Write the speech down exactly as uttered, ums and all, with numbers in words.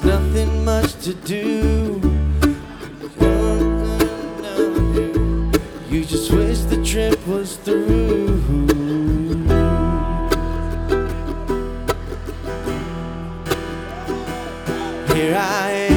nothing much to do. You just wish the trip was through. Here I am,